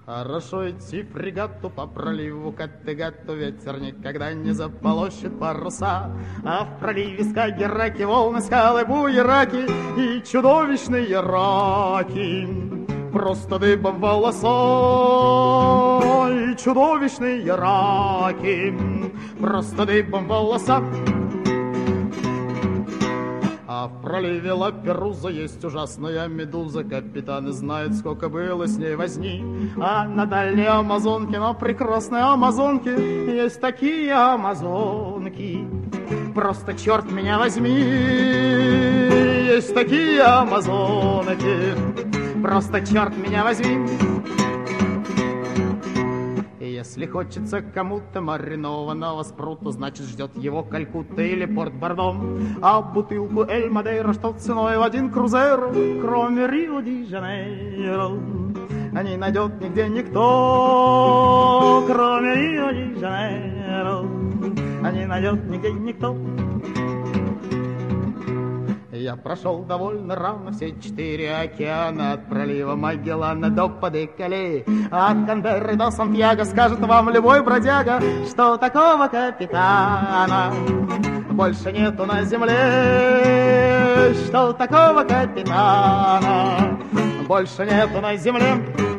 Хорошо идти фрегату по проливу Каттегату, ветер никогда не заполощет паруса. А в проливе Скагерраки волны, скалы, буераки и чудовищные раки. Просто дыбом волоса и чудовищные раки. Просто дыбом волоса. А в проливе Лаперуза есть ужасная медуза. Капитаны знают, сколько было с ней возни. А на дальней Амазонке, на прекрасной Амазонке, есть такие амазонки. Просто черт меня возьми, есть такие амазонки. Просто черт меня возьми. Если хочется кому-то маринованного спрута, значит ждет его Калькутта или Порт-Бордо. А бутылку Эль Мадейро, что ценой в 1 крузеро, кроме Рио-де-Жанейро, не найдет нигде никто, кроме Рио-де-Жанейро, не найдет нигде никто. Я прошел довольно равно все 4 океана, от пролива Магеллана до Паде-Кале. От Канберры до Сантьяго скажет вам любой бродяга, что такого капитана больше нету на земле, что такого капитана больше нету на земле.